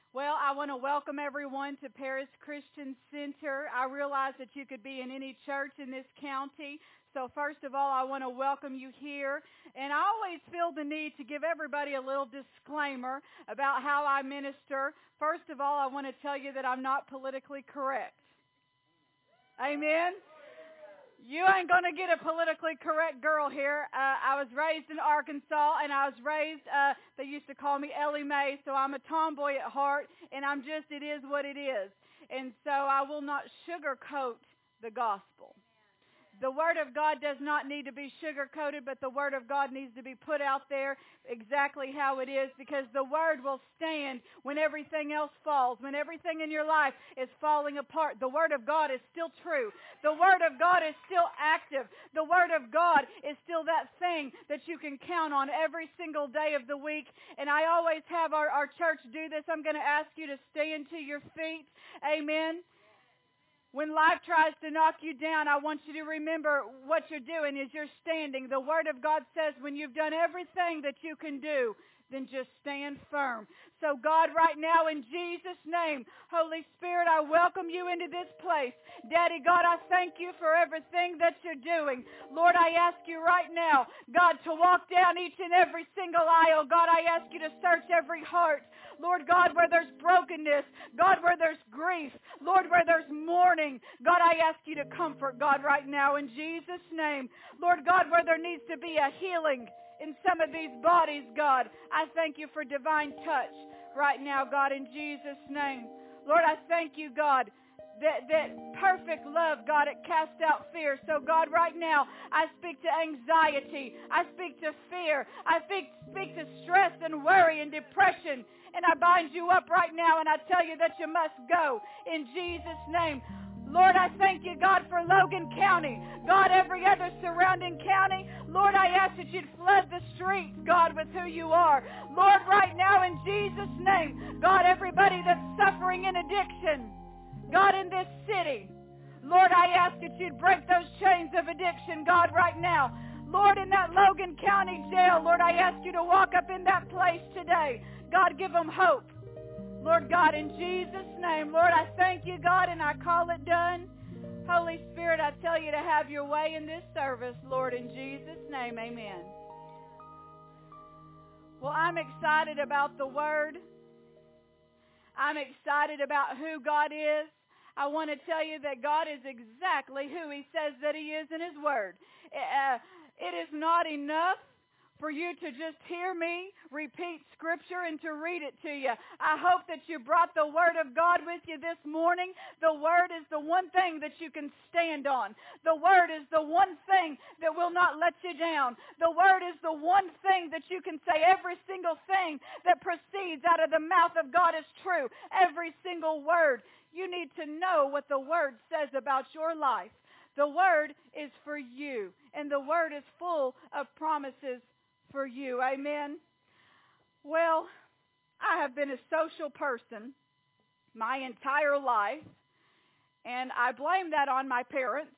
Well, I want to welcome everyone to Paris Christian Center. I realize that you could be in any church in this county. So first of all, I want to welcome you here. And I always feel the need to give everybody a little disclaimer about how I minister. First of all, I want to tell you that I'm not politically correct. Amen? You ain't going to get a politically correct girl here. I was raised in Arkansas, and I was raised, they used to call me Ellie Mae, so I'm a tomboy at heart, and it is what it is. And so I will not sugarcoat the gospel. The Word of God does not need to be sugar-coated, but the Word of God needs to be put out there exactly how it is, because the Word will stand when everything else falls, when everything in your life is falling apart. The Word of God is still true. The Word of God is still active. The Word of God is still that thing that you can count on every single day of the week. And I always have our church do this. I'm going to ask you to stand to your feet. Amen. When life tries to knock you down, I want you to remember what you're doing is you're standing. The Word of God says when you've done everything that you can do, then just stand firm. So God, right now in Jesus' name, Holy Spirit, I welcome you into this place. Daddy God, I thank you for everything that you're doing. Lord, I ask you right now, God, to walk down each and every single aisle. God, I ask you to search every heart. Lord God, where there's brokenness. God, where there's grief. Lord, where there's mourning. God, I ask you to comfort, God, right now in Jesus' name. Lord God, where there needs to be a healing in some of these bodies, God, I thank you for divine touch right now, God, in Jesus' name. Lord, I thank you, God, that perfect love, God, it casts out fear. So, God, right now, I speak to anxiety. I speak to fear. I speak to stress and worry and depression. And I bind you up right now, and I tell you that you must go in Jesus' name. Lord, I thank you, God, for Logan County. God, every other surrounding county. Lord, I ask that you'd flood the streets, God, with who you are. Lord, right now in Jesus' name, God, everybody that's suffering in addiction, God, in this city, Lord, I ask that you'd break those chains of addiction, God, right now. Lord, in that Logan County jail, Lord, I ask you to walk up in that place today. God, give them hope. Lord God, in Jesus' name, Lord, I thank you, God, and I call it done. Holy Spirit, I tell you to have your way in this service, Lord, in Jesus' name, amen. Well, I'm excited about the Word. I'm excited about who God is. I want to tell you that God is exactly who He says that He is in His Word. It is not enough for you to just hear me repeat Scripture and to read it to you. I hope that you brought the Word of God with you this morning. The Word is the one thing that you can stand on. The Word is the one thing that will not let you down. The Word is the one thing that you can say every single thing that proceeds out of the mouth of God is true. Every single word. You need to know what the Word says about your life. The Word is for you, and the Word is full of promises for you. Amen. Well, I have been a social person my entire life, and I blame that on my parents.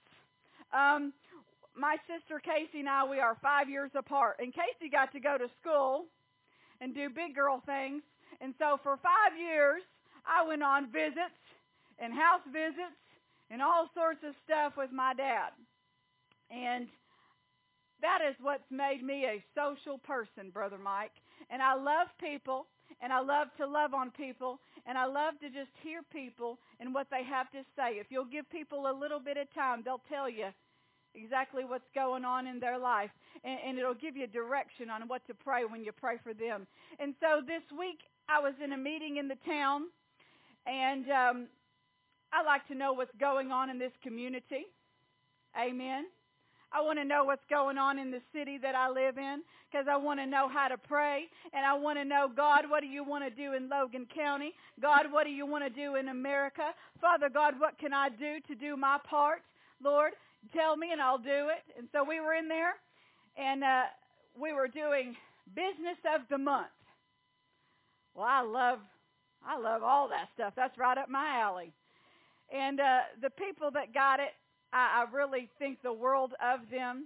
My sister Casey and I, we are 5 years apart, and Casey got to go to school and do big girl things, and so for 5 years, I went on visits and house visits and all sorts of stuff with my dad. And that is what's made me a social person, Brother Mike. And I love people, and I love to love on people, and I love to just hear people and what they have to say. If you'll give people a little bit of time, they'll tell you exactly what's going on in their life, and it'll give you direction on what to pray when you pray for them. And so this week, I was in a meeting in the town, and I like to know what's going on in this community. Amen. I want to know what's going on in the city that I live in, because I want to know how to pray, and I want to know, God, what do you want to do in Logan County? God, what do you want to do in America? Father God, what can I do to do my part? Lord, tell me and I'll do it. And so we were in there, and we were doing Business of the Month. Well, I love all that stuff. That's right up my alley. And the people that got it, I really think the world of them.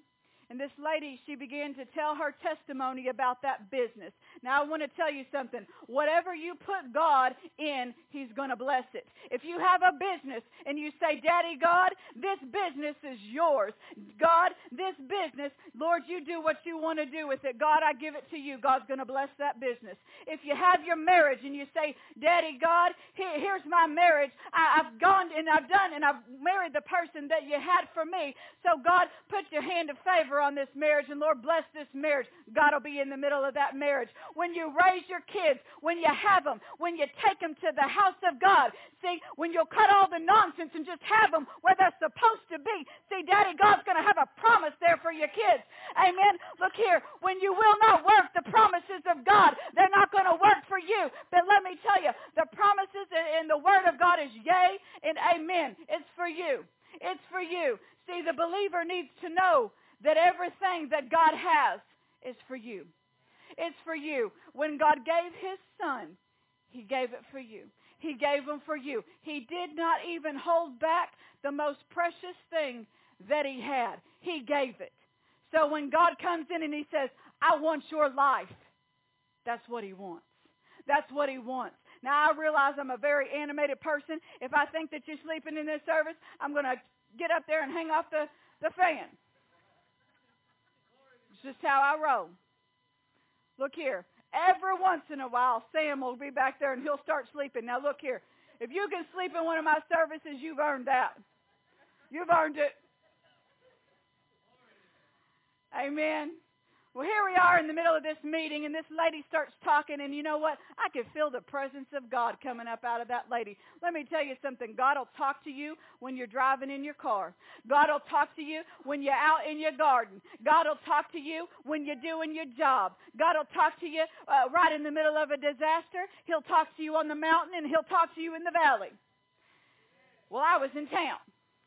And this lady, she began to tell her testimony about that business. Now, I want to tell you something. Whatever you put God in, He's going to bless it. If you have a business and you say, Daddy God, this business is yours. God, this business, Lord, you do what you want to do with it. God, I give it to you. God's going to bless that business. If you have your marriage and you say, Daddy God, here's my marriage. I've gone and I've done and I've married the person that you had for me. So God, put your hand of favor on this marriage, and Lord, bless this marriage. God will be in the middle of that marriage. When you raise your kids, when you have them, when you take them to the house of God, see, when you'll cut all the nonsense and just have them where they're supposed to be, see, Daddy God's going to have a promise there for your kids. Amen. Look here, when you will not work the promises of God, they're not going to work for you. But let me tell you, the promises in the Word of God is yea and amen. It's for you. It's for you. See, the believer needs to know that everything that God has is for you. It's for you. When God gave His Son, He gave it for you. He gave Him for you. He did not even hold back the most precious thing that He had. He gave it. So when God comes in and He says, I want your life, that's what He wants. That's what He wants. Now, I realize I'm a very animated person. If I think that you're sleeping in this service, I'm going to get up there and hang off the fan. It's just how I roll. Look here. Every once in a while, Sam will be back there and he'll start sleeping. Now, look here. If you can sleep in one of my services, you've earned that. You've earned it. Amen. Well, here we are in the middle of this meeting, and this lady starts talking, and you know what? I can feel the presence of God coming up out of that lady. Let me tell you something. God will talk to you when you're driving in your car. God will talk to you when you're out in your garden. God will talk to you when you're doing your job. God will talk to you right in the middle of a disaster. He'll talk to you on the mountain, and He'll talk to you in the valley. Well, I was in town,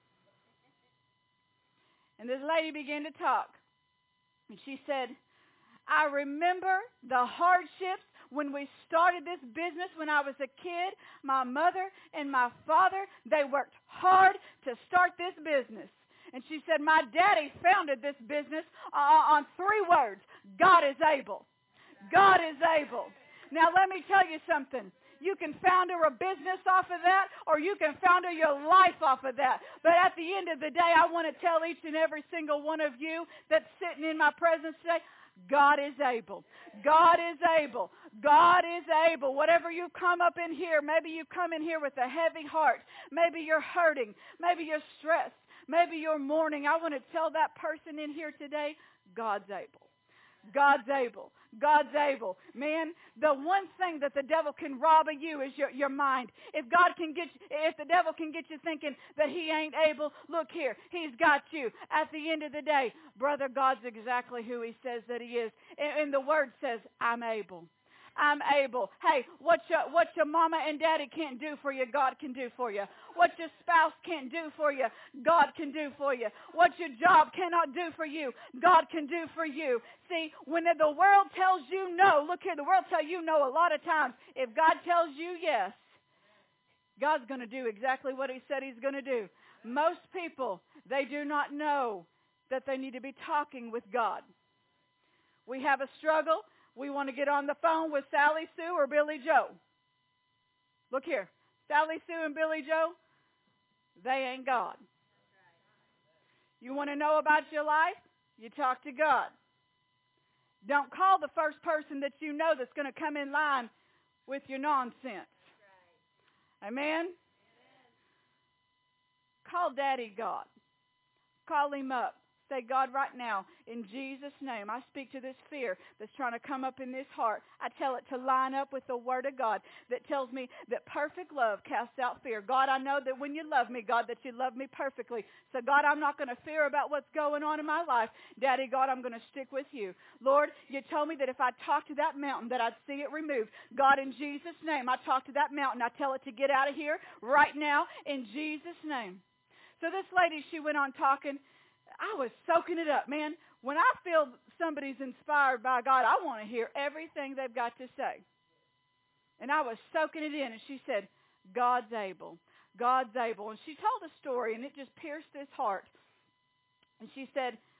and this lady began to talk. And she said, I remember the hardships when we started this business when I was a kid. My mother and my father, they worked hard to start this business. And she said, my daddy founded this business on 3 words. God is able. God is able. Now, let me tell you something. You can founder a business off of that, or you can founder your life off of that. But at the end of the day, I want to tell each and every single one of you that's sitting in my presence today, God is able. God is able. God is able. Whatever you come up in here, maybe you come in here with a heavy heart. Maybe you're hurting. Maybe you're stressed. Maybe you're mourning. I want to tell that person in here today, God's able. God's able. God's able. Man, the one thing that the devil can rob of you is your mind. If the devil can get you thinking that he ain't able, look here, he's got you. At the end of the day, brother, God's exactly who he says that he is. And the word says, I'm able. I'm able. Hey, what your mama and daddy can't do for you, God can do for you. What your spouse can't do for you, God can do for you. What your job cannot do for you, God can do for you. See, when the world tells you no, look here, the world tells you no a lot of times. If God tells you yes, God's going to do exactly what he said he's going to do. Most people, they do not know that they need to be talking with God. We have a struggle. We want to get on the phone with Sally Sue or Billy Joe. Look here. Sally Sue and Billy Joe, they ain't God. You want to know about your life? You talk to God. Don't call the first person that you know that's going to come in line with your nonsense. Amen? Call Daddy God. Call him up. Say, God, right now, in Jesus' name, I speak to this fear that's trying to come up in this heart. I tell it to line up with the Word of God that tells me that perfect love casts out fear. God, I know that when you love me, God, that you love me perfectly. So, God, I'm not going to fear about what's going on in my life. Daddy, God, I'm going to stick with you. Lord, you told me that if I talk to that mountain, that I'd see it removed. God, in Jesus' name, I talk to that mountain. I tell it to get out of here right now in Jesus' name. So this lady, she went on talking. I was soaking it up, man. When I feel somebody's inspired by God, I want to hear everything they've got to say. And I was soaking it in, and she said, God's able. God's able. And she told a story, and it just pierced his heart. And she said,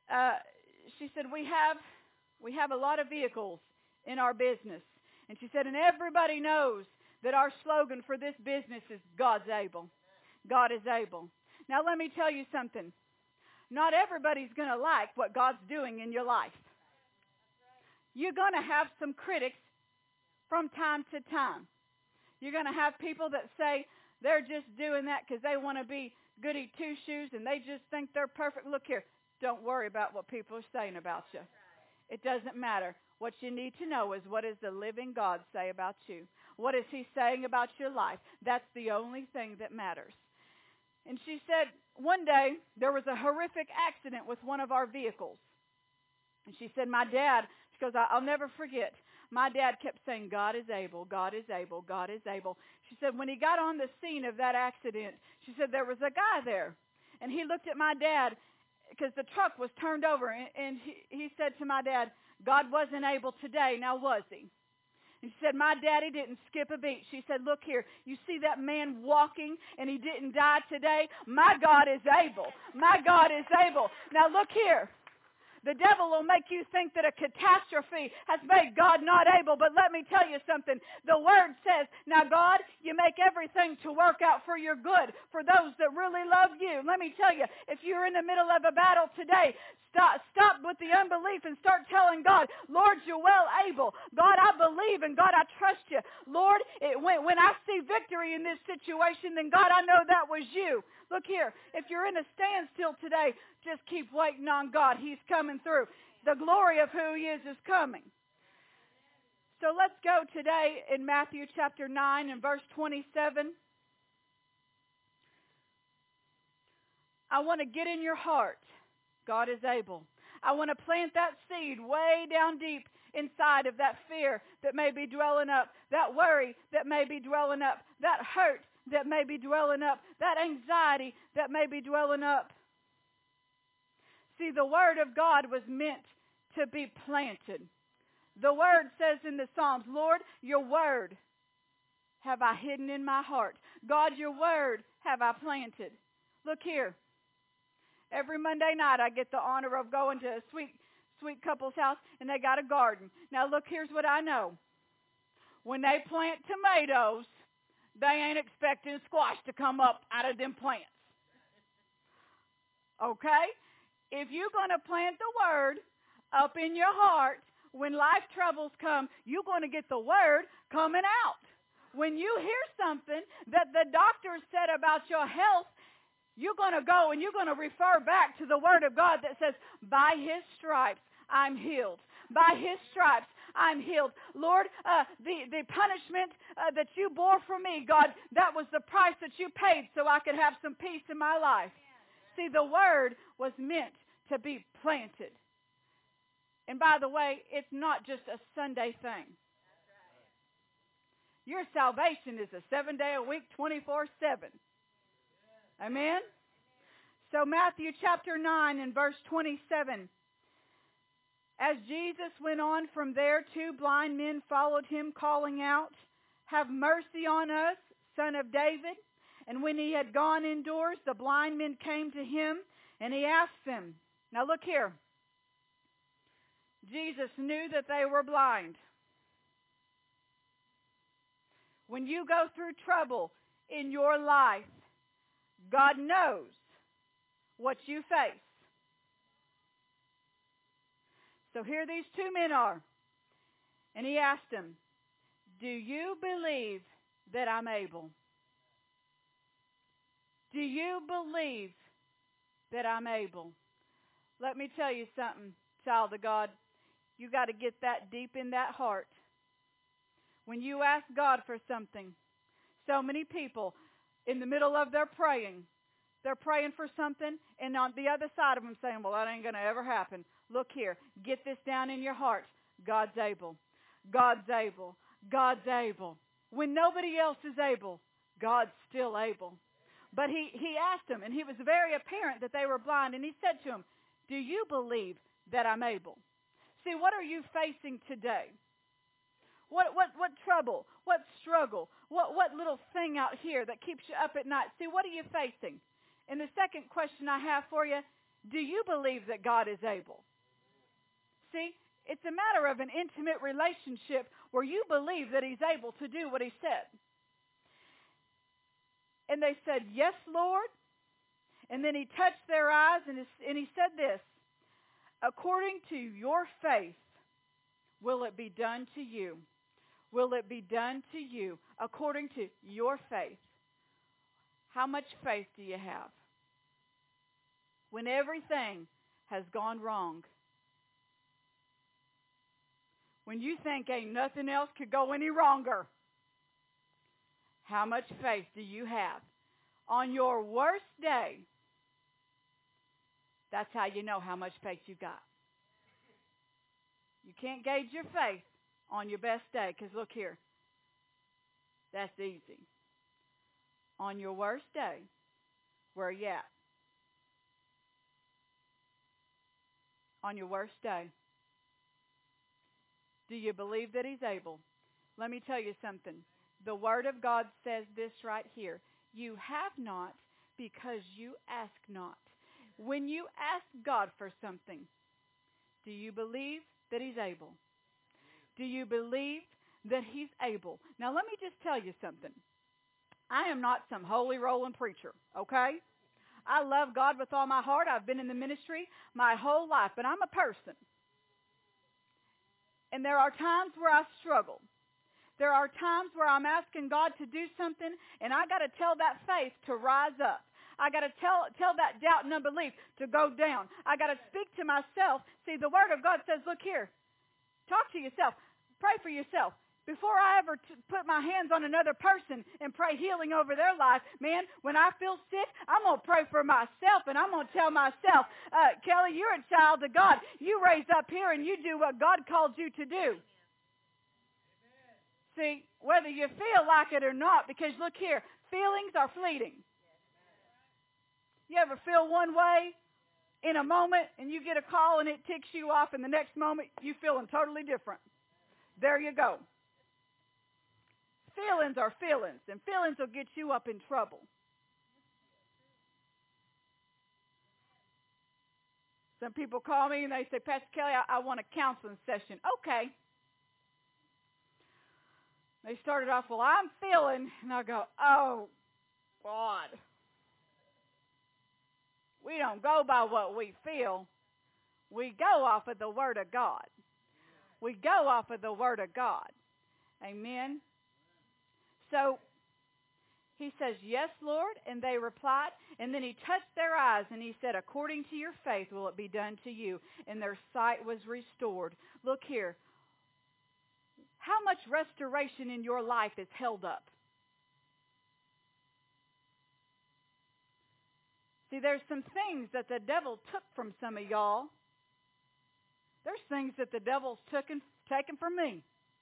she said, we have a lot of vehicles in our business. And she said, and everybody knows that our slogan for this business is God's able. God is able. Now let me tell you something. Not everybody's going to like what God's doing in your life. You're going to have some critics from time to time. You're going to have people that say they're just doing that because they want to be goody two-shoes and they just think they're perfect. Look here, don't worry about what people are saying about you. It doesn't matter. What you need to know is, what does the living God say about you? What is He saying about your life? That's the only thing that matters. And she said, one day there was a horrific accident with one of our vehicles. And she said, my dad, she goes, I'll never forget. My dad kept saying, God is able, God is able, God is able. She said, when he got on the scene of that accident, she said, there was a guy there. And he looked at my dad because the truck was turned over. And he said to my dad, God wasn't able today, now was He? And she said, my daddy didn't skip a beat. She said, look here, you see that man walking and he didn't die today? My God is able. My God is able. Now look here. The devil will make you think that a catastrophe has made God not able. But let me tell you something. The Word says, now God, you make everything to work out for your good, for those that really love you. Let me tell you, if you're in the middle of a battle today, stop with the unbelief and start telling God, Lord, you're well able. God, I believe, and God, I trust you. Lord, when I see victory in this situation, then God, I know that was you. Look here, if you're in a standstill today, just keep waiting on God. He's coming through. The glory of who He is coming. So let's go today in Matthew chapter 9 and verse 27. I want to get in your heart. God is able. I want to plant that seed way down deep inside of that fear that may be dwelling up, that worry that may be dwelling up, that hurt that may be dwelling up, that anxiety that may be dwelling up. See, the Word of God was meant to be planted. The Word says in the Psalms, Lord, your Word have I hidden in my heart. God, your Word have I planted. Look here. Every Monday night I get the honor of going to a sweet couple's house, and they got a garden. Now look, here's what I know. When they plant tomatoes, they ain't expecting squash to come up out of them plants. Okay? If you're going to plant the Word up in your heart, when life troubles come, you're going to get the Word coming out. When you hear something that the doctor said about your health, you're going to go and you're going to refer back to the Word of God that says, by His stripes I'm healed. By His stripes I'm healed. Lord, the punishment that you bore for me, God, that was the price that you paid so I could have some peace in my life. See, the Word was meant to be planted. And by the way, it's not just a Sunday thing. Your salvation is a 7-day-a-week, 24/7. Amen? So Matthew chapter 9 and verse 27. As Jesus went on from there, 2 blind men followed Him, calling out, have mercy on us, Son of David. And when He had gone indoors, the blind men came to Him, and He asked them. Now look here. Jesus knew that they were blind. When you go through trouble in your life, God knows what you face. So here these 2 men are. And He asked them, do you believe that I'm able? Do you believe that I'm able? Let me tell you something, child of God. You got to get that deep in that heart. When you ask God for something, so many people in the middle of their praying, they're praying for something, and on the other side of them saying, well, that ain't going to ever happen. Look here. Get this down in your heart. God's able. God's able. God's able. When nobody else is able, God's still able. But he asked them, and he was very apparent that they were blind, and he said to them, do you believe that I'm able? See, what are you facing today? What trouble? What struggle? What little thing out here that keeps you up at night? See, what are you facing? And the second question I have for you, Do you believe that God is able? See, it's a matter of an intimate relationship where you believe that He's able to do what He said. And they said, yes, Lord. And then He touched their eyes and He said this, according to your faith, will it be done to you? Will it be done to you according to your faith? How much faith do you have? When everything has gone wrong. When you think ain't nothing else could go any wronger. How much faith do you have? On your worst day, that's how you know how much faith you got. You can't gauge your faith on your best day, because look here, that's easy. On your worst day, where are you at? On your worst day, do you believe that He's able? Let me tell you something. The Word of God says this right here. You have not because you ask not. When you ask God for something, do you believe that He's able? Do you believe that He's able? Now let me just tell you something. I am not some holy rolling preacher, okay? I love God with all my heart. I've been in the ministry my whole life, but I'm a person. And there are times where I struggle. There are times where I'm asking God to do something, and I got to tell that faith to rise up. I got to tell that doubt and unbelief to go down. I got to speak to myself. See, the Word of God says, look here, talk to yourself. Pray for yourself. Before I ever put my hands on another person and pray healing over their life, man, when I feel sick, I'm going to pray for myself, and I'm going to tell myself, Kelly, you're a child of God. You raise up here and you do what God called you to do. See, whether you feel like it or not, because look here, feelings are fleeting. You ever feel one way in a moment and you get a call and it ticks you off, and the next moment you feeling totally different? There you go. Feelings are feelings, and feelings will get you up in trouble. Some people call me and they say, Pastor Kelly, I want a counseling session. Okay. They started off, well, I'm feeling, and I go, oh, God. We don't go by what we feel. We go off of the Word of God. We go off of the Word of God. Amen. So he says, yes, Lord. And they replied. And then he touched their eyes and he said, according to your faith will it be done to you. And their sight was restored. Look here. How much restoration in your life is held up? See, there's some things that the devil took from some of y'all. There's things that the devil's taken from me.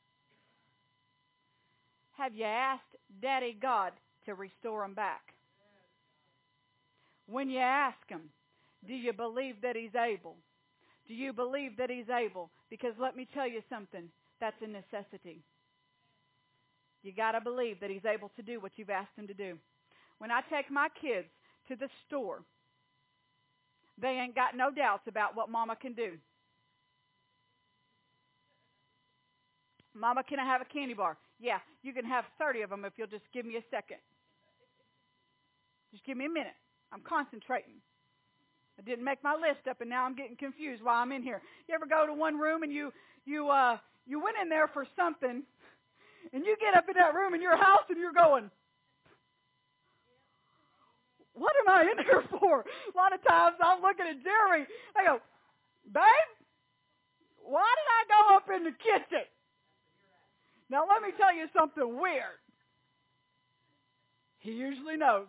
Have you asked Daddy God to restore them back? When you ask Him, do you believe that He's able? Do you believe that He's able? Because let me tell you something, that's a necessity. You got to believe that He's able to do what you've asked Him to do. When I take my kids to the store, they ain't got no doubts about what Mama can do. Mama, can I have a candy bar? Yeah, you can have 30 of them if you'll just give me a second. Just give me a minute. I'm concentrating. I didn't make my list up, and now I'm getting confused while I'm in here. You ever go to one room and you went in there for something, and you get up in that room in your house and you're going, what am I in here for? A lot of times I'm looking at Jerry. I go, babe, why did I go up in the kitchen? Now, let me tell you something weird. He usually knows.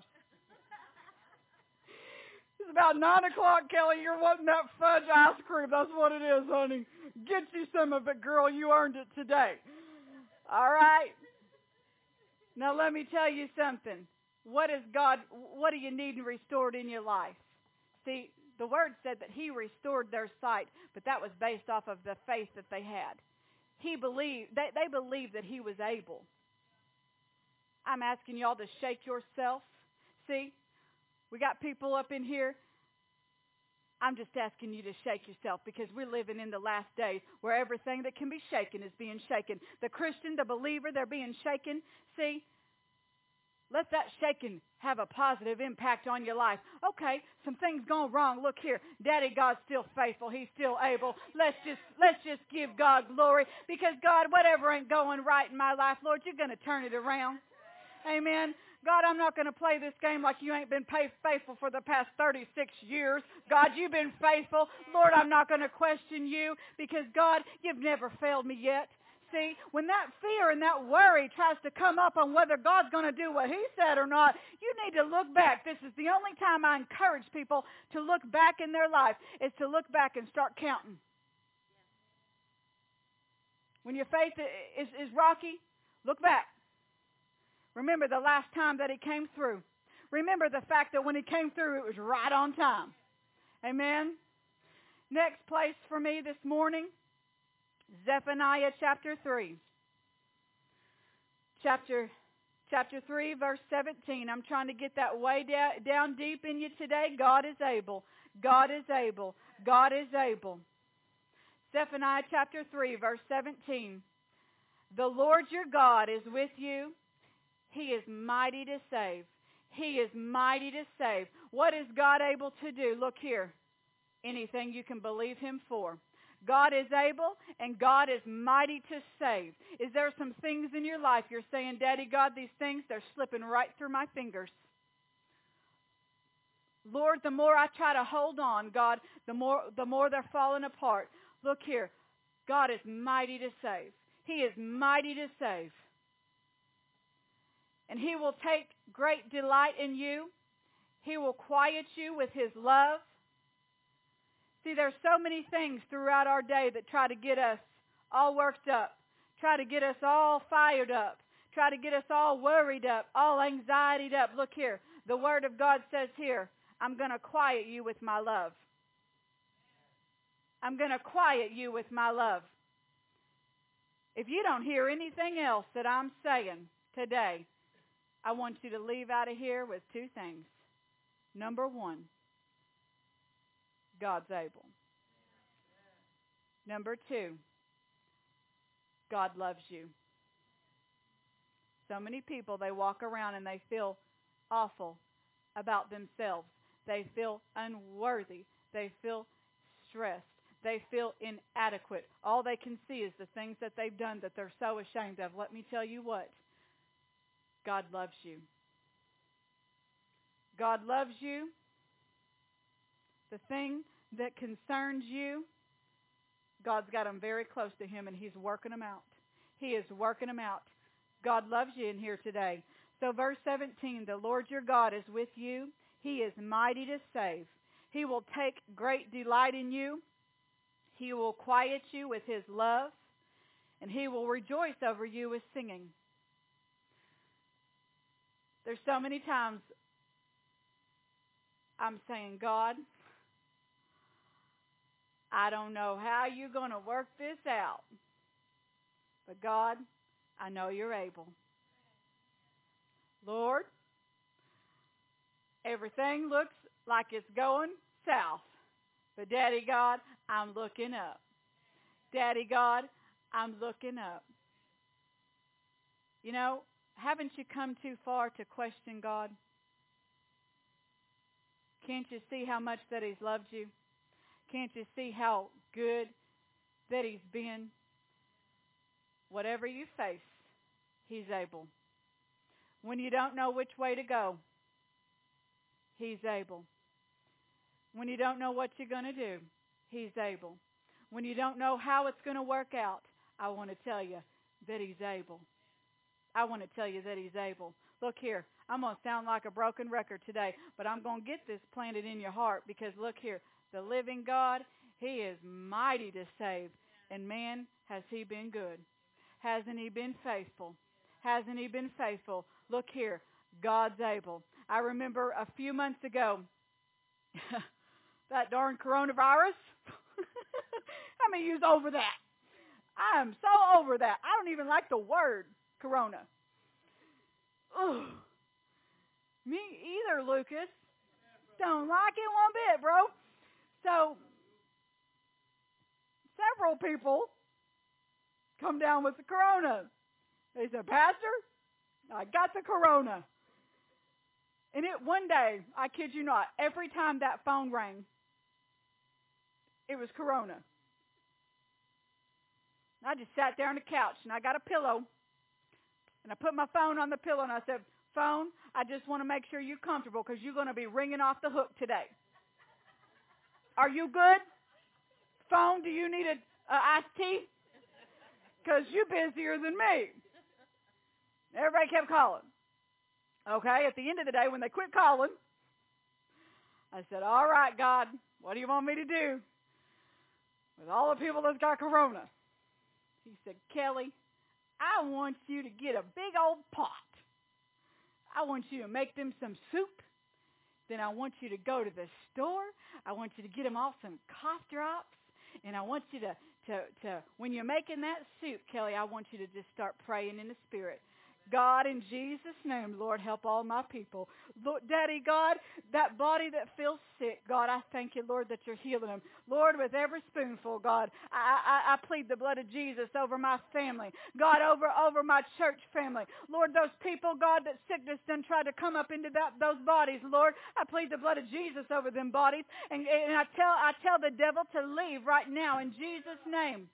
It's about 9 o'clock, Kelly. You're wanting that fudge ice cream. That's what it is, honey. Get you some of it, girl. You earned it today. All right? Now, let me tell you something. What do you need restored in your life? See, the Word said that He restored their sight, but that was based off of the faith that they had. They believed that He was able. I'm asking y'all to shake yourself. See, we got people up in here. I'm just asking you to shake yourself, because we're living in the last days where everything that can be shaken is being shaken. The Christian, the believer, they're being shaken. See, let that shaking have a positive impact on your life. Okay, some things gone wrong. Look here. Daddy God's still faithful. He's still able. Let's just give God glory, because God, whatever ain't going right in my life, Lord, you're going to turn it around. Amen. God, I'm not going to play this game like you ain't been faithful for the past 36 years. God, you've been faithful. Lord, I'm not going to question you, because God, you've never failed me yet. See, when that fear and that worry tries to come up on whether God's going to do what he said or not, you need to look back. This is the only time I encourage people to look back in their life, is to look back and start counting. When your faith is rocky, look back. Remember the last time that he came through. Remember the fact that when he came through, it was right on time. Amen. Next place for me this morning, Zephaniah chapter 3. Chapter 3, verse 17. I'm trying to get that way down deep in you today. God is able. God is able. God is able. Zephaniah chapter 3, verse 17. The Lord your God is with you. He is mighty to save. He is mighty to save. What is God able to do? Look here. Anything you can believe him for. God is able, and God is mighty to save. Is there some things in your life you're saying, Daddy God, these things, they're slipping right through my fingers? Lord, the more I try to hold on, God, the more they're falling apart. Look here. God is mighty to save. He is mighty to save. And he will take great delight in you. He will quiet you with his love. See, there's so many things throughout our day that try to get us all worked up, try to get us all fired up, try to get us all worried up, all anxietied up. Look here. The Word of God says here, I'm going to quiet you with my love. I'm going to quiet you with my love. If you don't hear anything else that I'm saying today, I want you to leave out of here with two things. Number one, God's able. Number two, God loves you. So many people, they walk around and they feel awful about themselves. They feel unworthy. They feel stressed. They feel inadequate. All they can see is the things that they've done that they're so ashamed of. Let me tell you what. God loves you. God loves you. The thing that concerns you, God's got them very close to him, and he's working them out. He is working them out. God loves you in here today. So verse 17, the Lord your God is with you. He is mighty to save. He will take great delight in you. He will quiet you with his love, and he will rejoice over you with singing. There's so many times I'm saying, God, I don't know how you're going to work this out. But God, I know you're able. Lord, everything looks like it's going south. But Daddy God, I'm looking up. Daddy God, I'm looking up. You know, haven't you come too far to question God? Can't you see how much that he's loved you? Can't you see how good that he's been? Whatever you face, he's able. When you don't know which way to go, he's able. When you don't know what you're going to do, he's able. When you don't know how it's going to work out, I want to tell you that he's able. I want to tell you that he's able. Look here, I'm going to sound like a broken record today, but I'm going to get this planted in your heart, because look here, the living God, he is mighty to save. And man, has he been good. Hasn't he been faithful? Hasn't he been faithful? Look here, God's able. I remember a few months ago, that darn coronavirus. How many of you's over that? I am so over that. I don't even like the word corona. Ugh. Me either, Lucas. Don't like it one bit, bro. So several people come down with the corona. They said, Pastor, I got the corona. And one day, I kid you not, every time that phone rang, it was corona. I just sat there on the couch, and I got a pillow, and I put my phone on the pillow, and I said, phone, I just want to make sure you're comfortable because you're going to be ringing off the hook today. Are you good? Phone, do you need an iced tea? Because you're busier than me. Everybody kept calling. Okay, at the end of the day, when they quit calling, I said, all right, God, what do you want me to do with all the people that's got corona? He said, Kelly, I want you to get a big old pot. I want you to make them some soup. Then I want you to go to the store. I want you to get them all some cough drops. And I want you to when you're making that soup, Kelly, I want you to just start praying in the Spirit. God, in Jesus' name, Lord, help all my people. Lord, Daddy, God, that body that feels sick, God, I thank you, Lord, that you're healing them. Lord, with every spoonful, God, I plead the blood of Jesus over my family. God, over my church family. Lord, those people, God, that sickness done tried to come up into those bodies, Lord, I plead the blood of Jesus over them bodies. And I tell the devil to leave right now in Jesus' name.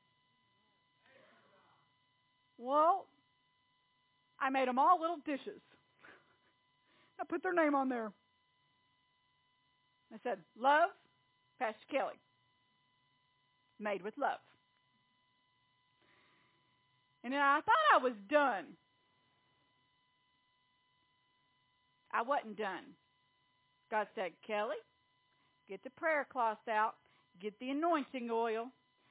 Well, I made them all little dishes. I put their name on there. I said, love, Pastor Kelly. Made with love. And then I thought I was done. I wasn't done. God said, Kelly, get the prayer cloth out. Get the anointing oil.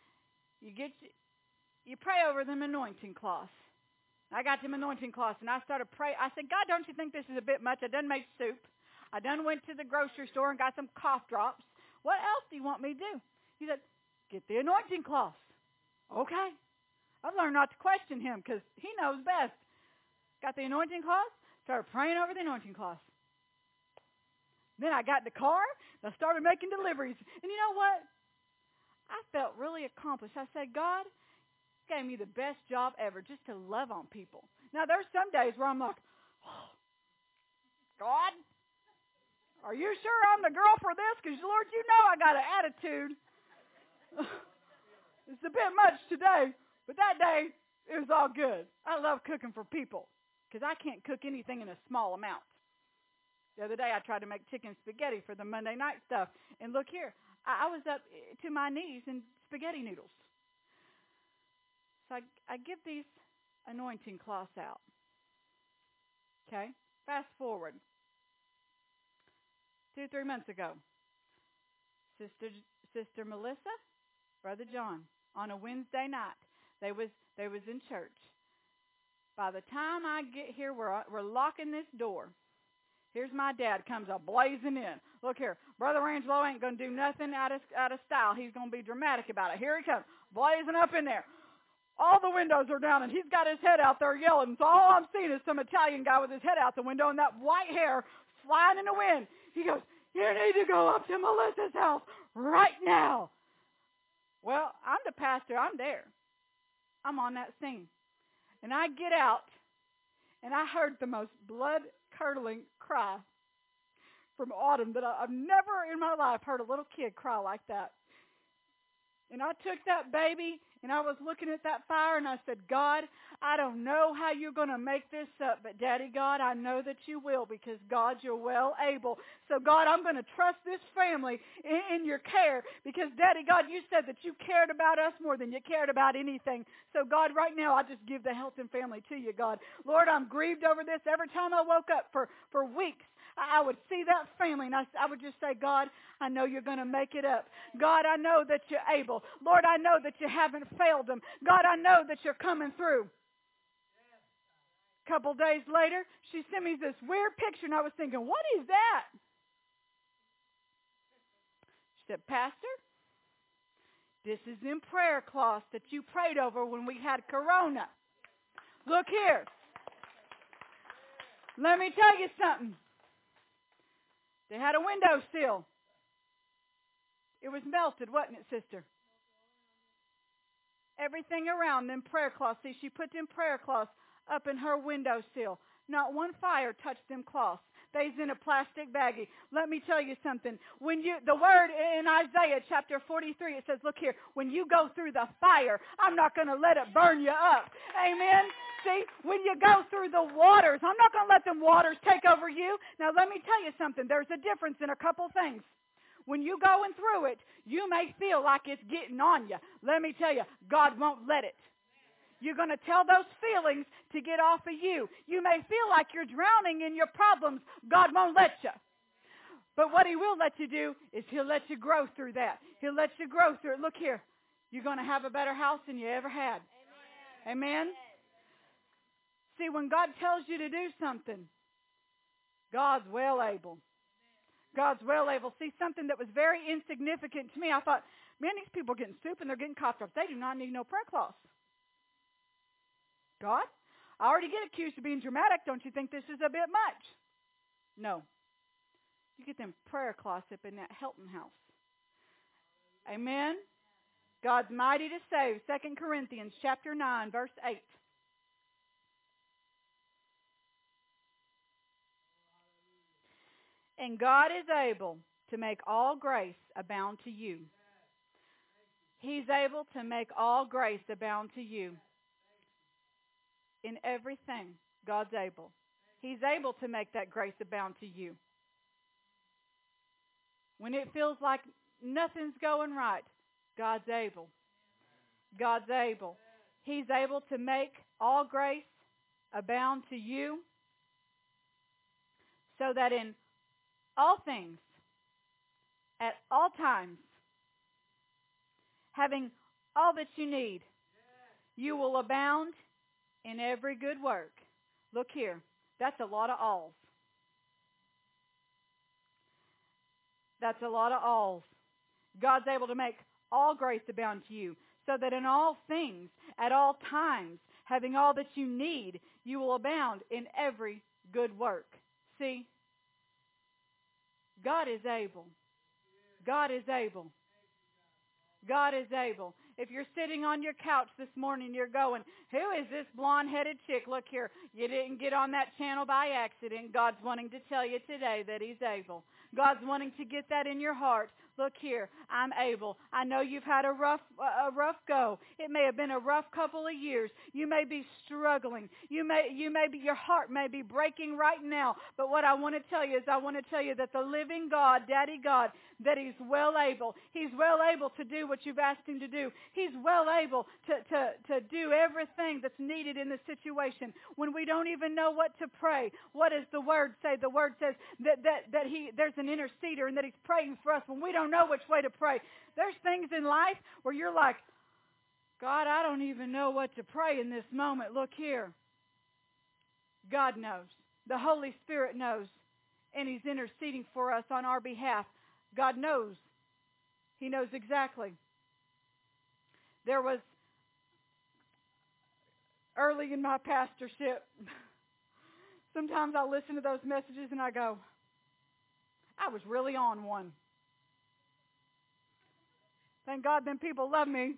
You pray over them anointing cloths. I got them anointing cloths, and I started praying. I said, God, don't you think this is a bit much? I done made soup. I done went to the grocery store and got some cough drops. What else do you want me to do? He said, get the anointing cloths. Okay. I've learned not to question him because he knows best. Got the anointing cloths, started praying over the anointing cloths. Then I got in the car, and I started making deliveries. And you know what? I felt really accomplished. I said, God, gave me the best job ever, just to love on people. Now, there's some days where I'm like, oh, God, are you sure I'm the girl for this? Because, Lord, you know I got an attitude. It's a bit much today, but that day, it was all good. I love cooking for people because I can't cook anything in a small amount. The other day, I tried to make chicken spaghetti for the Monday night stuff, and look here, I was up to my knees in spaghetti noodles. So I give these anointing cloths out. Okay? Fast forward. 2-3 months ago, Sister Melissa, Brother John, on a Wednesday night, they was in church. By the time I get here, we're locking this door. Here's my dad comes a blazing in. Look here, Brother Angelo ain't going to do nothing out of style. He's going to be dramatic about it. Here he comes, blazing up in there. All the windows are down, and he's got his head out there yelling. So all I'm seeing is some Italian guy with his head out the window and that white hair flying in the wind. He goes, you need to go up to Melissa's house right now. Well, I'm the pastor. I'm there. I'm on that scene. And I get out, and I heard the most blood-curdling cry from Autumn that I've never in my life heard a little kid cry like that. And I took that baby, and I was looking at that fire, and I said, God, I don't know how you're going to make this up, but Daddy God, I know that you will because, God, you're well able. So, God, I'm going to trust this family in your care because, Daddy God, you said that you cared about us more than you cared about anything. So, God, right now, I just give the Helton family to you, God. Lord, I'm grieved over this. Every time I woke up for weeks, I would see that family, and I would just say, God, I know you're going to make it up. God, I know that you're able. Lord, I know that you haven't failed them. God, I know that you're coming through. A couple days later, she sent me this weird picture, and I was thinking, what is that? She said, Pastor, this is them prayer cloths that you prayed over when we had corona. Look here. Let me tell you something. They had a windowsill. It was melted, wasn't it, sister? Everything around them prayer cloths. See, she put them prayer cloths up in her windowsill. Not one fire touched them cloths. They's in a plastic baggie. Let me tell you something. When the word in Isaiah chapter 43, it says, look here, when you go through the fire, I'm not going to let it burn you up. Amen? See, when you go through the waters, I'm not going to let them waters take over you. Now, let me tell you something. There's a difference in a couple things. When you're going through it, you may feel like it's getting on you. Let me tell you, God won't let it. You're going to tell those feelings to get off of you. You may feel like you're drowning in your problems. God won't let you. But what He will let you do is He'll let you grow through that. He'll let you grow through it. Look here. You're going to have a better house than you ever had. Amen? See, when God tells you to do something, God's well able. God's well able. See, something that was very insignificant to me, I thought, man, these people are getting soup and they're getting coughed up. They do not need no prayer cloths. God, I already get accused of being dramatic. Don't you think this is a bit much? No. You get them prayer cloths up in that Hilton house. Amen? God's mighty to save. 2 Corinthians chapter 9, verse 8. And God is able to make all grace abound to you. He's able to make all grace abound to you. In everything, God's able. He's able to make that grace abound to you. When it feels like nothing's going right, God's able. God's able. He's able to make all grace abound to you so that in all things, at all times, having all that you need, you will abound in every good work. Look here. That's a lot of alls. That's a lot of alls. God's able to make all grace abound to you, so that in all things, at all times, having all that you need, you will abound in every good work. See? God is able. God is able. God is able. If you're sitting on your couch this morning, you're going, who is this blonde-headed chick? Look here, you didn't get on that channel by accident. God's wanting to tell you today that He's able. God's wanting to get that in your heart. Look here, I'm able. I know you've had a rough go. It may have been a rough couple of years. You may be struggling. You may be, your heart may be breaking right now. But what I want to tell you is I want to tell you that the living God, Daddy God, that He's well able. He's well able to do what you've asked Him to do. He's well able to do everything that's needed in the situation. When we don't even know what to pray, what does the Word say? The Word says that there's an interceder and that He's praying for us when we don't know which way to pray. There's things in life where you're like, God, I don't even know what to pray in this moment. Look here. God knows. The Holy Spirit knows. And He's interceding for us on our behalf. God knows. He knows exactly. There was, early in my pastorship, sometimes I listen to those messages and I go, I was really on one. Thank God them people love me.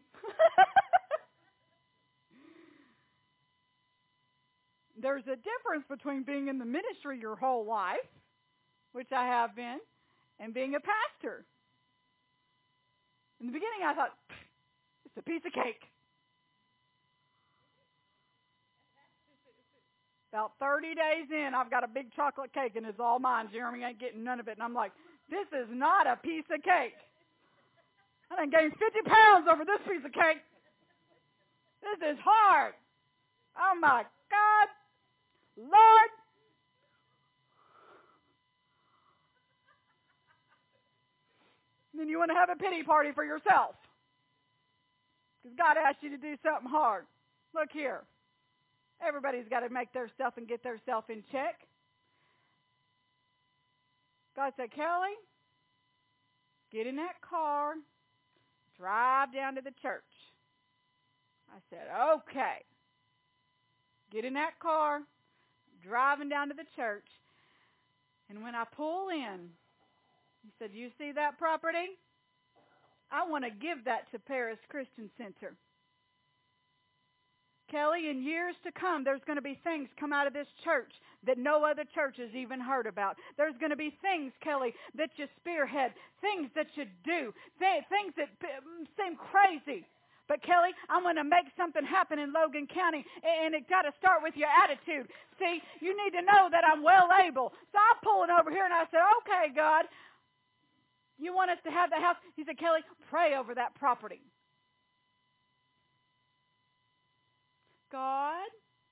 There's a difference between being in the ministry your whole life, which I have been, and being a pastor. In the beginning I thought, it's a piece of cake. About 30 days in, I've got a big chocolate cake and it's all mine. Jeremy ain't getting none of it. And I'm like, this is not a piece of cake. I done gained 50 pounds over this piece of cake. This is hard. Oh my God. Lord. And then you want to have a pity party for yourself. Because God asked you to do something hard. Look here. Everybody's got to make their stuff and get their self in check. God said, Kelly, get in that car, drive down to the church. I said, okay. Get in that car, driving down to the church. And when I pull in, he said, you see that property? I want to give that to Paris Christian Center. Kelly, in years to come, there's going to be things come out of this church that no other church has even heard about. There's going to be things, Kelly, that you spearhead, things that you do, things that seem crazy. But, Kelly, I'm going to make something happen in Logan County, and it got to start with your attitude. See, you need to know that I'm well able. So I'm pulling over here, and I said, okay, God, you want us to have the house? He said, Kelly, pray over that property. God,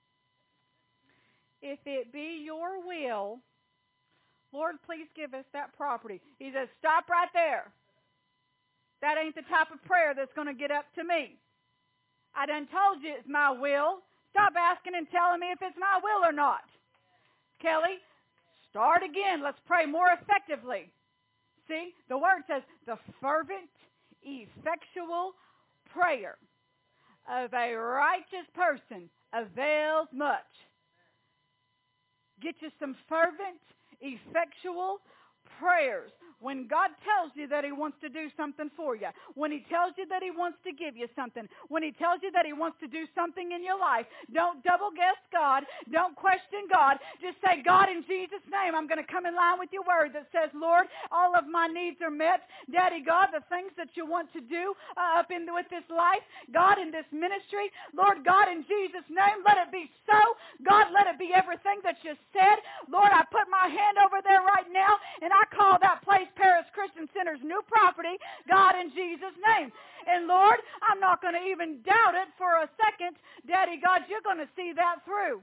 if it be your will, Lord, please give us that property. He says, stop right there. That ain't the type of prayer that's going to get up to me. I done told you it's my will. Stop asking and telling me if it's my will or not. Kelly, start again. Let's pray more effectively. See, the word says the fervent, effectual prayer of a righteous person avails much. Get you some fervent, effectual prayers. When God tells you that He wants to do something for you, when He tells you that He wants to give you something, when He tells you that He wants to do something in your life, don't double guess God. Don't question God. Just say, God, in Jesus' name, I'm going to come in line with your word that says, Lord, all of my needs are met. Daddy God, the things that you want to do with this life, God, in this ministry, Lord God, in Jesus' name, let it be so. God, let it be everything that you said. Lord, I put my hand over there right now, and I call that place Paris Christian Center's new property, God, in Jesus' name. And Lord, I'm not going to even doubt it for a second. Daddy God, you're going to see that through.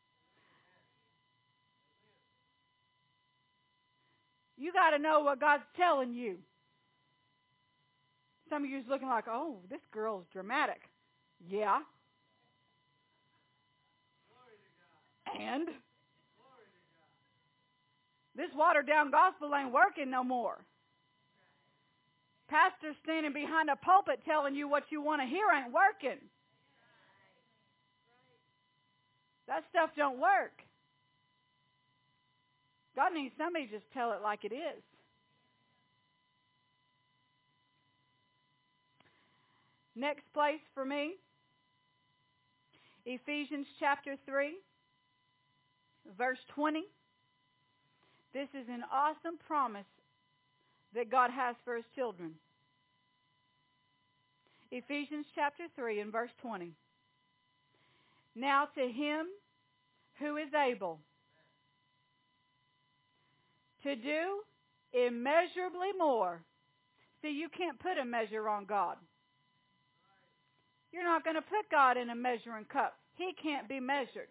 You got to know what God's telling you. Some of you is looking like, oh, this girl's dramatic. Yeah. And this watered-down gospel ain't working no more. Pastor standing behind a pulpit telling you what you want to hear ain't working. That stuff don't work. God needs somebody to just tell it like it is. Next place for me, Ephesians chapter 3, verse 20. This is an awesome promise that God has for His children. Ephesians chapter 3 and verse 20. Now to Him who is able to do immeasurably more. See, you can't put a measure on God. You're not going to put God in a measuring cup. He can't be measured.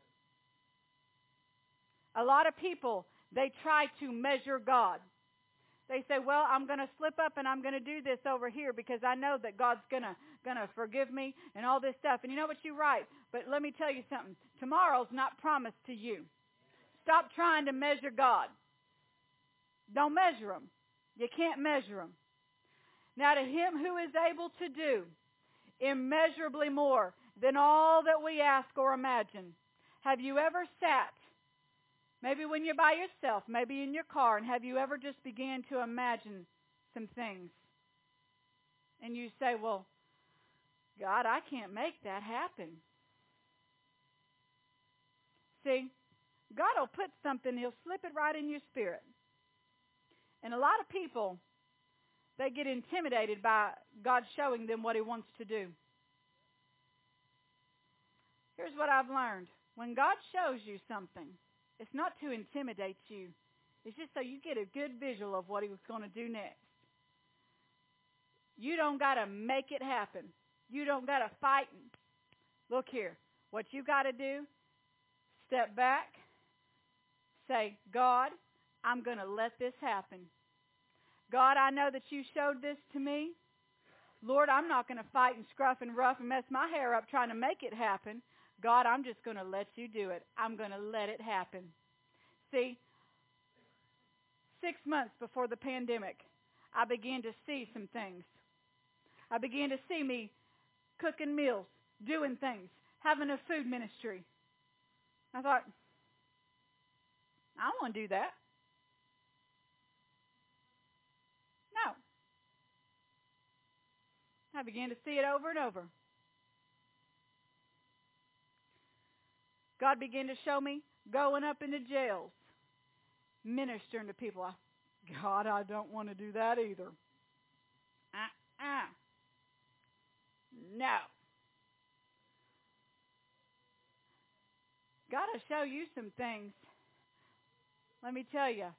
A lot of people, they try to measure God. They say, well, I'm going to slip up and I'm going to do this over here because I know that God's going to forgive me and all this stuff. And you know what, you're right. But let me tell you something. Tomorrow's not promised to you. Stop trying to measure God. Don't measure Him. You can't measure Him. Now to Him who is able to do immeasurably more than all that we ask or imagine. Have you ever sat, maybe when you're by yourself, maybe in your car, and have you ever just began to imagine some things? And you say, well, God, I can't make that happen. See, God will put something, He'll slip it right in your spirit. And a lot of people, they get intimidated by God showing them what He wants to do. Here's what I've learned. When God shows you something, it's not to intimidate you. It's just so you get a good visual of what He was going to do next. You don't got to make it happen. You don't got to fight. Look here. What you got to do, step back, say, God, I'm going to let this happen. God, I know that you showed this to me. Lord, I'm not going to fight and scruff and rough and mess my hair up trying to make it happen. God, I'm just going to let you do it. I'm going to let it happen. See, 6 months before the pandemic, I began to see some things. I began to see me cooking meals, doing things, having a food ministry. I thought, I don't want to do that. No. I began to see it over and over. God began to show me going up into jails, ministering to people. God, I don't want to do that either. No. God will show you some things. Let me tell you.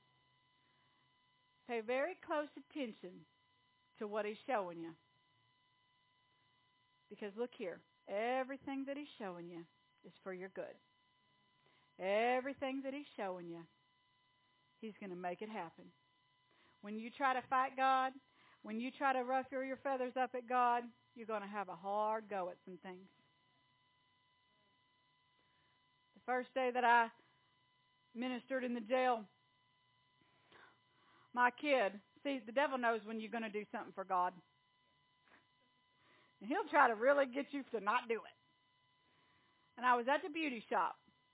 Pay very close attention to what He's showing you. Because look here, everything that He's showing you is for your good. Everything that He's showing you, He's going to make it happen. When you try to fight God, when you try to ruffle your feathers up at God, you're going to have a hard go at some things. The first day that I ministered in the jail, my kid, see, the devil knows when you're going to do something for God. And he'll try to really get you to not do it. And I was at the beauty shop.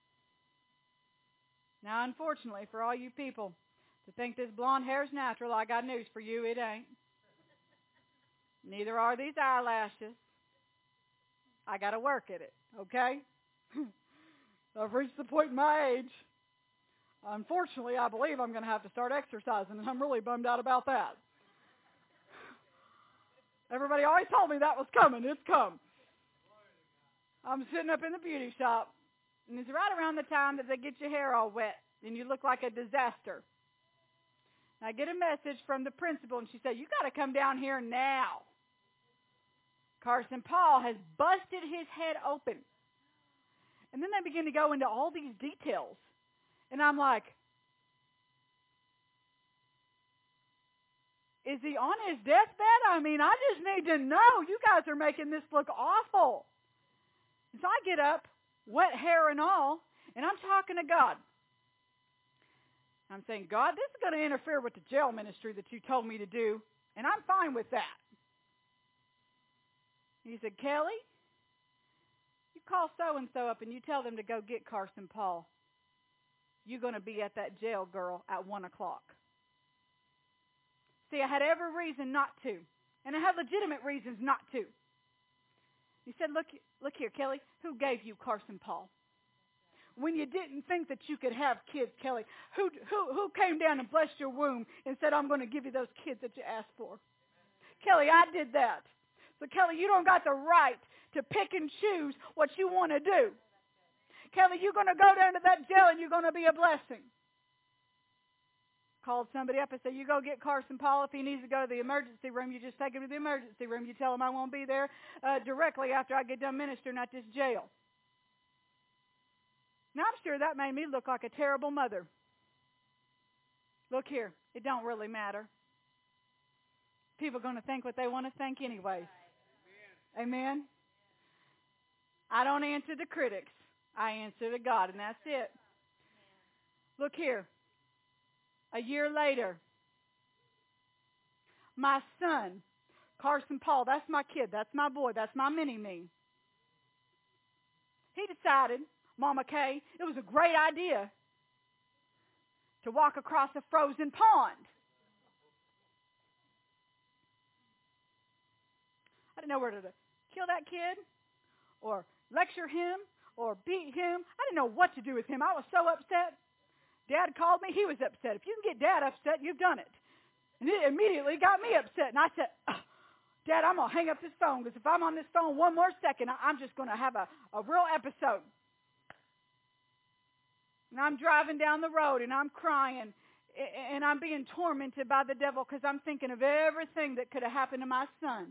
Now, unfortunately, for all you people to think this blonde hair is natural, I got news for you, it ain't. Neither are these eyelashes. I got to work at it, okay? I've reached the point in my age. Unfortunately, I believe I'm going to have to start exercising, and I'm really bummed out about that. Everybody always told me that was coming. It's come. I'm sitting up in the beauty shop, and it's right around the time that they get your hair all wet, and you look like a disaster. And I get a message from the principal, and she said, you got to come down here now. Carson Paul has busted his head open. And then they begin to go into all these details. And I'm like, is he on his deathbed? I mean, I just need to know. You guys are making this look awful. And so I get up, wet hair and all, and I'm talking to God. I'm saying, God, this is going to interfere with the jail ministry that you told me to do, and I'm fine with that. He said, Kelly, you call so-and-so up and you tell them to go get Carson Paul. You're going to be at that jail, girl, at 1 o'clock. See, I had every reason not to, and I had legitimate reasons not to. He said, look here, Kelly, who gave you Carson Paul? When you didn't think that you could have kids, Kelly, who came down and blessed your womb and said, I'm going to give you those kids that you asked for? Kelly, I did that. So, Kelly, you don't got the right to pick and choose what you want to do. Kelly, you're going to go down to that jail and you're going to be a blessing. Called somebody up and said, you go get Carson Paul. If he needs to go to the emergency room, you just take him to the emergency room. You tell him I won't be there directly after I get done ministering at this jail. Now, I'm sure that made me look like a terrible mother. Look here, it don't really matter. People are going to think what they want to think anyways. Amen? I don't answer the critics. I answer to God, and that's it. Look here. A year later, my son, Carson Paul, that's my kid, that's my boy, that's my mini-me. He decided, Mama Kay, it was a great idea to walk across a frozen pond. I didn't know whether to kill that kid or lecture him or beat him. I didn't know what to do with him. I was so upset. Dad called me. He was upset. If you can get Dad upset, you've done it. And it immediately got me upset. And I said, Dad, I'm going to hang up this phone because if I'm on this phone one more second, I'm just going to have a real episode. And I'm driving down the road and I'm crying and I'm being tormented by the devil because I'm thinking of everything that could have happened to my son.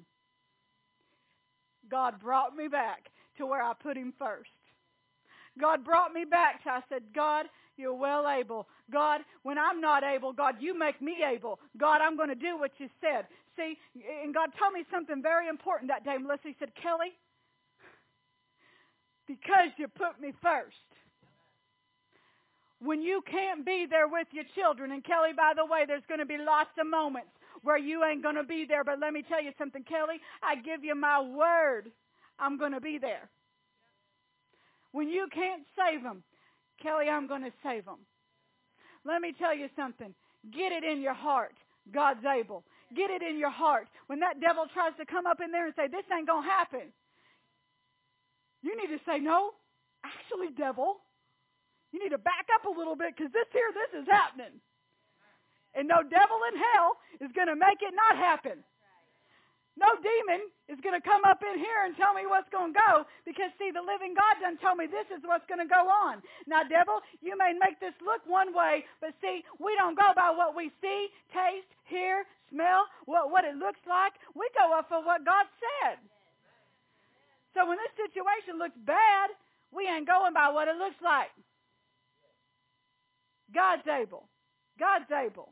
God brought me back to where I put him first. God brought me back to, I said, God, you're well able. God, when I'm not able, God, you make me able. God, I'm going to do what you said. See, and God told me something very important that day, Melissa. He said, Kelly, because you put me first. When you can't be there with your children, and Kelly, by the way, there's going to be lots of moments where you ain't going to be there. But let me tell you something, Kelly. I give you my word. I'm going to be there. When you can't save them, Kelly, I'm going to save them. Let me tell you something. Get it in your heart. God's able. Get it in your heart. When that devil tries to come up in there and say, this ain't going to happen, you need to say, no, actually, devil, you need to back up a little bit because this is happening. And no devil in hell is going to make it not happen. No demon is going to come up in here and tell me what's going to go because, see, the living God done told me this is what's going to go on. Now, devil, you may make this look one way, but, see, we don't go by what we see, taste, hear, smell, what it looks like. We go off of what God said. So when this situation looks bad, we ain't going by what it looks like. God's able. God's able.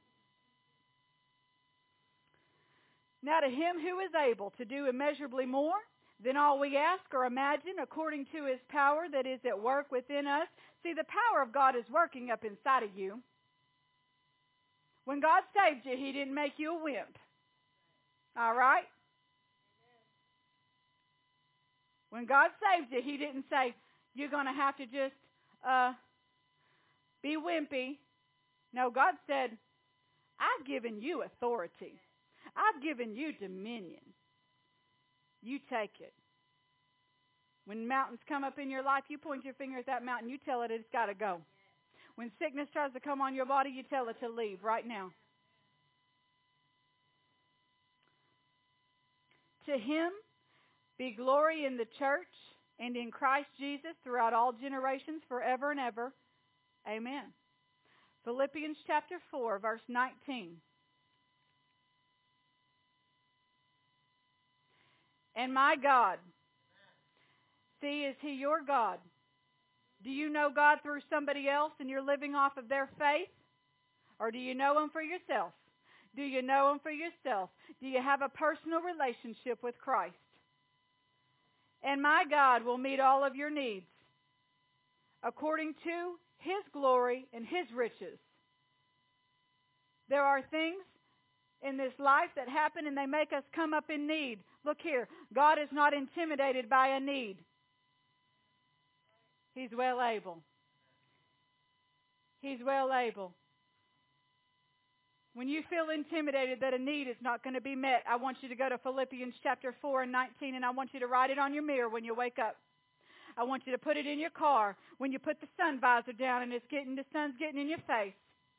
Now to him who is able to do immeasurably more than all we ask or imagine, according to his power that is at work within us. See, the power of God is working up inside of you. When God saved you, he didn't make you a wimp. All right? When God saved you, he didn't say, you're going to have to just be wimpy. No, God said, I've given you authority. I've given you dominion. You take it. When mountains come up in your life, you point your finger at that mountain. You tell it it's got to go. When sickness tries to come on your body, you tell it to leave right now. To him be glory in the church and in Christ Jesus throughout all generations, forever and ever. Amen. Philippians chapter 4, verse 19. And my God, see, is he your God? Do you know God through somebody else and you're living off of their faith? Or do you know him for yourself? Do you know him for yourself? Do you have a personal relationship with Christ? And my God will meet all of your needs according to his glory and his riches. There are things in this life that happen and they make us come up in need. Look here, God is not intimidated by a need. He's well able. He's well able. When you feel intimidated that a need is not going to be met, I want you to go to Philippians chapter 4 and 19, and I want you to write it on your mirror when you wake up. I want you to put it in your car when you put the sun visor down and the sun's getting in your face.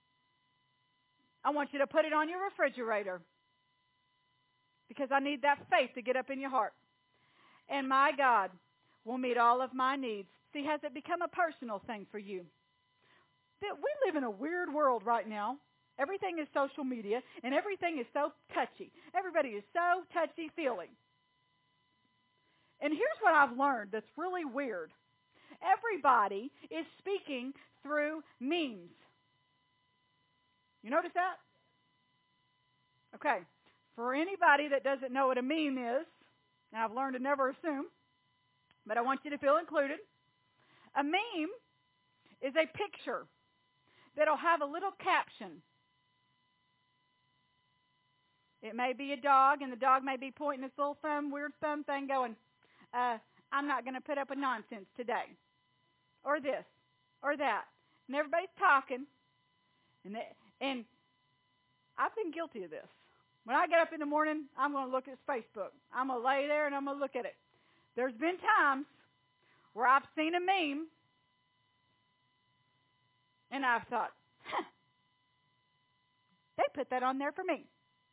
I want you to put it on your refrigerator because I need that faith to get up in your heart. And my God will meet all of my needs. See, has it become a personal thing for you? We live in a weird world right now. Everything is social media, and everything is so touchy. Everybody is so touchy-feely. And here's what I've learned that's really weird. Everybody is speaking through memes. You notice that? Okay. For anybody that doesn't know what a meme is, and I've learned to never assume, but I want you to feel included. A meme is a picture that'll have a little caption. It may be a dog, and the dog may be pointing this little weird thumb thing going, I'm not going to put up with nonsense today. Or this, or that. And everybody's talking. And I've been guilty of this. When I get up in the morning, I'm going to look at Facebook. I'm going to lay there and I'm going to look at it. There's been times where I've seen a meme and I've thought, they put that on there for me.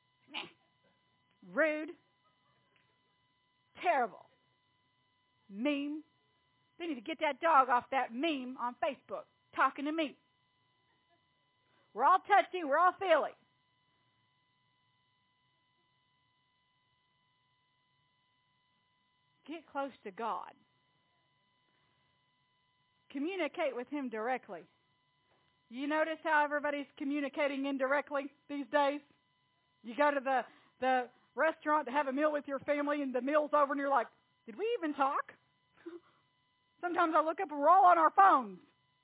Rude. Terrible. Meme. They need to get that dog off that meme on Facebook talking to me. We're all touchy. We're all feely. Get close to God. Communicate with him directly. You notice how everybody's communicating indirectly these days? You go to the restaurant to have a meal with your family and the meal's over and you're like, did we even talk? Sometimes I look up and we're all on our phones.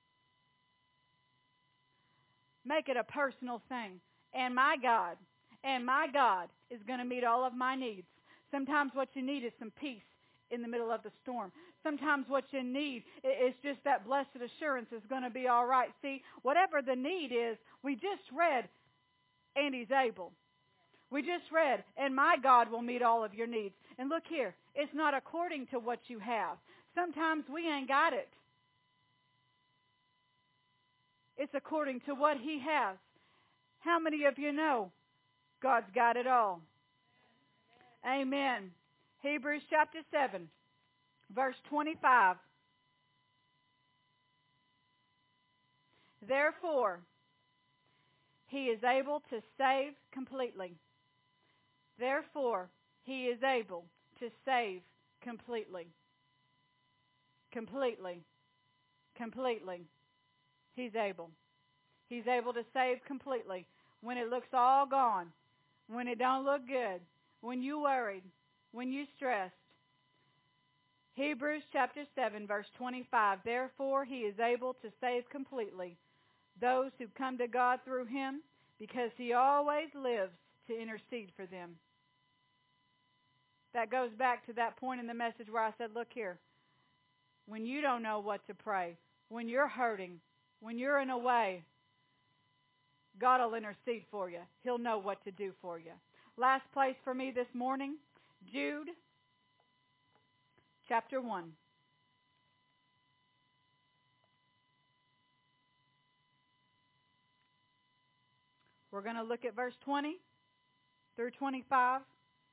Make it a personal thing. And my God is going to meet all of my needs. Sometimes what you need is some peace in the middle of the storm. Sometimes what you need is just that blessed assurance is going to be all right. See, whatever the need is, we just read, and he's able. We just read, and my God will meet all of your needs. And look here, it's not according to what you have. Sometimes we ain't got it. It's according to what He has. How many of you know God's got it all? Amen. Hebrews chapter 7, verse 25. Therefore, He is able to save completely. Therefore, He is able to save completely. Completely. Completely. He's able. He's able to save completely. When it looks all gone, when it don't look good, when you worried, when you stressed. Hebrews chapter 7, verse 25. Therefore, He is able to save completely those who come to God through Him, because He always lives to intercede for them. That goes back to that point in the message where I said, look here, when you don't know what to pray, when you're hurting, when you're in a way, God will intercede for you. He'll know what to do for you. Last place for me this morning, Jude chapter 1. We're going to look at verse 20 through 25.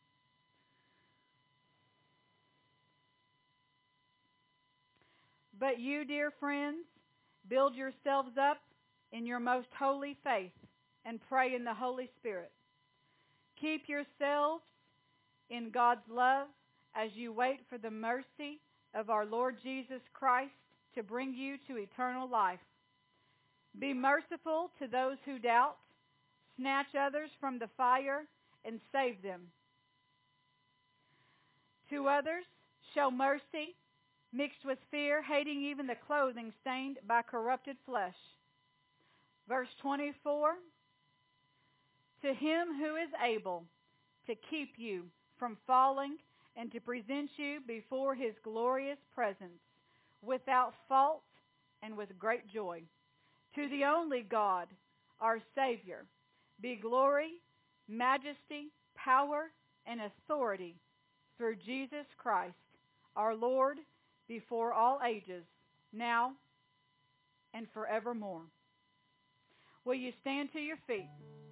But you, dear friends, build yourselves up in your most holy faith and pray in the Holy Spirit. Keep yourselves in God's love as you wait for the mercy of our Lord Jesus Christ to bring you to eternal life. Be merciful to those who doubt. Snatch others from the fire and save them. To others, show mercy, mixed with fear, hating even the clothing stained by corrupted flesh. Verse 24, to Him who is able to keep you from falling and to present you before His glorious presence without fault and with great joy. To the only God, our Savior, be glory, majesty, power, and authority through Jesus Christ, our Lord, before all ages, now and forevermore. Will you stand to your feet?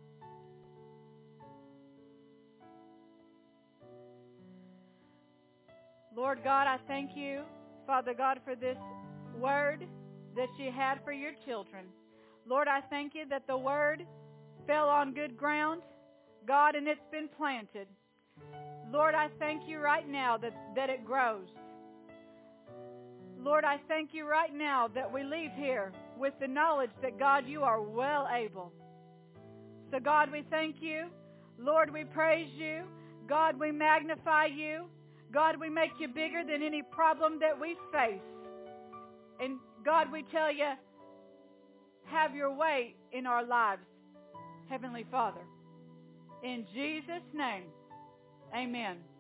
Lord God, I thank you, Father God, for this word that you had for your children. Lord, I thank you that the word fell on good ground, God, and it's been planted. Lord, I thank you right now that it grows. Lord, I thank you right now that we leave here with the knowledge that, God, you are well able. So, God, we thank you. Lord, we praise you. God, we magnify you. God, we make you bigger than any problem that we face. And, God, we tell you, have your way in our lives, Heavenly Father. In Jesus' name, amen.